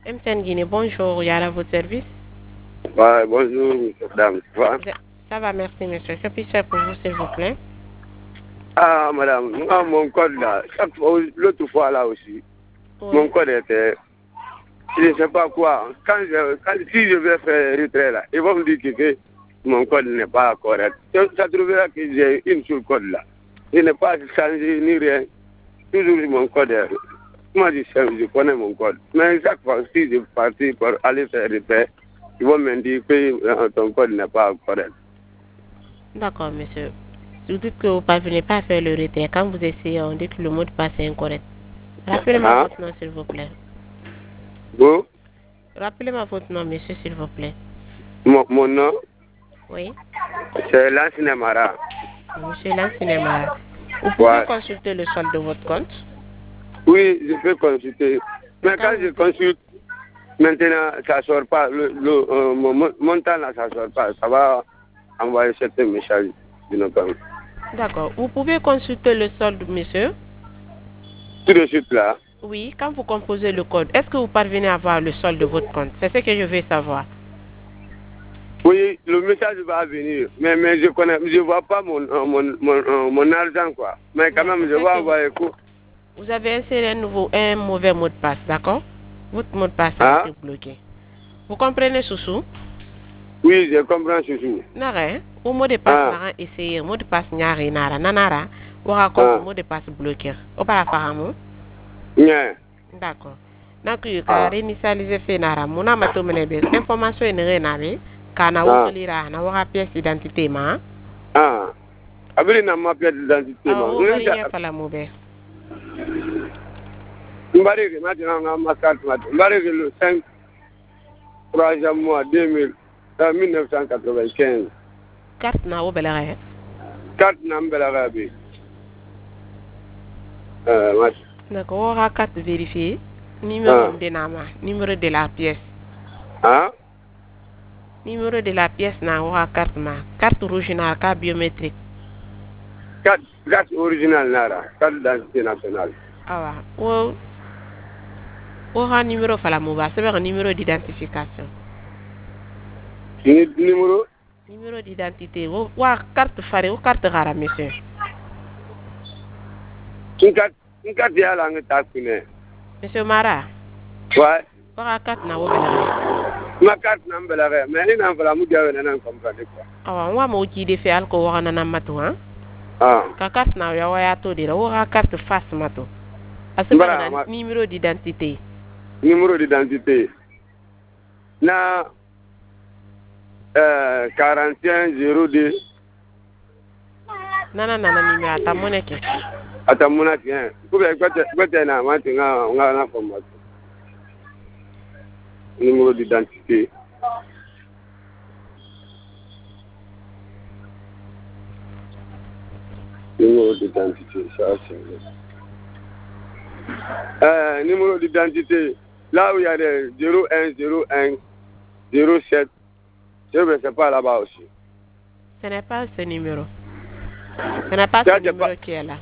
MTN Guinée, bonjour, Yara, à votre service. Ouais, bonjour, madame. Ça va, merci, monsieur. Que puis-je faire pour vous, s'il vous plaît? Ah, madame, moi, mon code là, l'autre fois là aussi, mon Oui. code était, je ne sais pas quoi. Si je vais faire retrait là, ils vont me dire que mon code n'est pas correct. Ça trouvera que j'ai une seule code là. Je n'ai pas changé ni rien. Toujours mon code est. Moi, je connais mon code. Mais chaque fois, si je parti pour aller faire retrait, ils vont me dire que ton code n'est pas correct. D'accord, monsieur. Vous dites que vous ne parvenez pas à faire le retrait. Quand vous essayez, on dit que le mot de passe est incorrect. Rappelez-moi Hein? votre nom, s'il vous plaît. Vous? Rappelez-moi votre nom, monsieur, s'il vous plaît. Mon nom, Oui. c'est Lansine Mara. Monsieur Lancinema. Vous pouvez Ouais. consulter le solde de votre compte. Oui, je peux consulter. Mais quand je consulte, maintenant, ça ne sort pas. Mon montant là, ça ne sort pas. Ça va envoyer certains messages de nos comptes. D'accord. Vous pouvez consulter le solde, monsieur. Tout de suite là. Oui, quand vous composez le code, est-ce que vous parvenez à voir le solde de votre compte? C'est ce que je veux savoir. Oui, le message va venir. Mais je vois pas mon argent, quoi. Mais quand même, je vais envoyer quoi. Vous avez inséré un mauvais mot de passe, d'accord? Votre mot de passe a été bloqué. Vous comprenez, Soussou? Oui, je comprends, Soussou. Nare, au mot de passe, nara essayé, mot de passe nyari nara, nanara, ou raconte mot de passe bloqué. Au parafahamu? Yeah. D'accord. Donc, il y a réinitialisé fait nara, mona matomene information est nere kana wulira na waka pièce d'identité ma. Ah. Abili na ma pièce d'identité ma. Ah, bari nya fala mo be. Mbari maintenant ma carte mbari le 5 3e mois 1995. Carte na wo belare. Carte na mbelare bi. D'accord, waka carte vérifiée. Numéro de nama, numéro de la pièce. Ah? Numéro de la pièce na waka carte ma. Carte originale, carte biométrique. Carte originale nara, carte d'identité nationale. Ah ouais. Waka numéro fala mo ba, c'est un numéro d'identification. Numéro? Numéro d'identité. Wa carte fare, ou carte rara, monsieur. Une carte ya la ngata kune. Monsieur Mara. Ouais. Waka carte na wo belare. Ma carte na mbelare, mais ni na fala mu jawe na comprendre quoi. Ah wa mo ki de fe alko waka na matu hein. Ah. Ka carte na ya waya to de waka carte face mato. Asema numéro d'identité. Numéro d'identité. Na 4102. Nana numéro atamoneke. Atamoneke. Kube kwete na mati nga na format. Numéro d'identité. Numéro d'identité, ça c'est. Numéro d'identité. Là où il y a des 0101 07. Je ne sais pas là-bas aussi. Ce n'est pas ce numéro. Ce n'est pas ce numéro qui est là.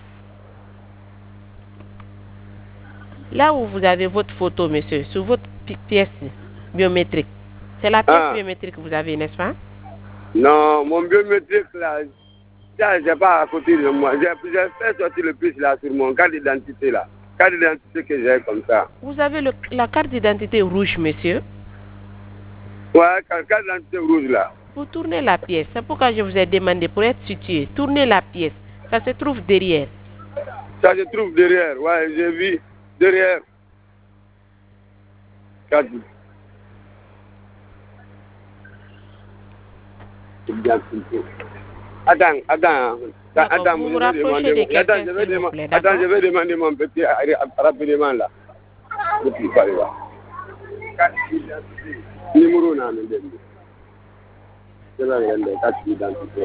Là où vous avez votre photo, monsieur, sur votre pièce biométrique. C'est la pièce biométrique que vous avez, n'est-ce pas? Non, mon biométrique là, ça, j'ai pas à côté de moi. J'ai fait sortir le plus là sur mon carte d'identité là. Carte d'identité que j'ai comme ça. Vous avez la carte d'identité rouge, monsieur? Ouais, carte d'identité rouge là. Vous tournez la pièce. C'est pourquoi je vous ai demandé pour être situé. Tournez la pièce. Ça se trouve derrière. Ça se trouve derrière, ouais, j'ai vu derrière. Carte. Attends, vous vous rapprochez de quelqu'un, s'il vous plaît, d'accord? Attends, je vais demander mon petit rapidement là. Numéro là, c'est là, il y a une carte d'identité.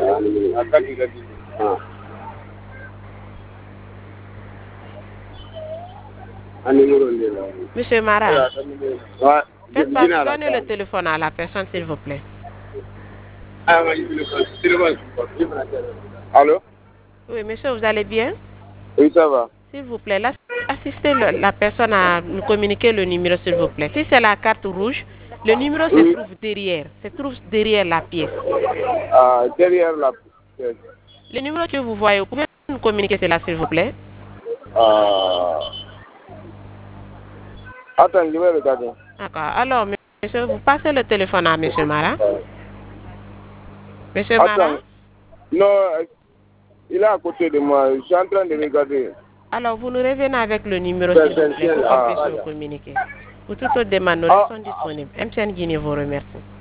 Monsieur Mara, ouais. donnez le téléphone à la personne, s'il vous plaît. Allô? Oui, monsieur, vous allez bien? Oui, ça va. S'il vous plaît, assistez la personne à nous communiquer le numéro, s'il vous plaît. Si c'est la carte rouge, le numéro se trouve derrière. Se trouve derrière la pièce. Ah, derrière la pièce. Le numéro que vous voyez, vous pouvez nous communiquer cela, s'il vous plaît? Attends, je vais regarder. D'accord. Alors, monsieur, vous passez le téléphone à monsieur Mara. Monsieur Mara? Non, il est à côté de moi. Je suis en train de regarder. Alors, vous nous revenez avec le numéro, s'il vous plaît, pour qu'on puisse nous communiquer. Pour toute autre demande, nous restons disponibles. MTN Guinée vous remercie.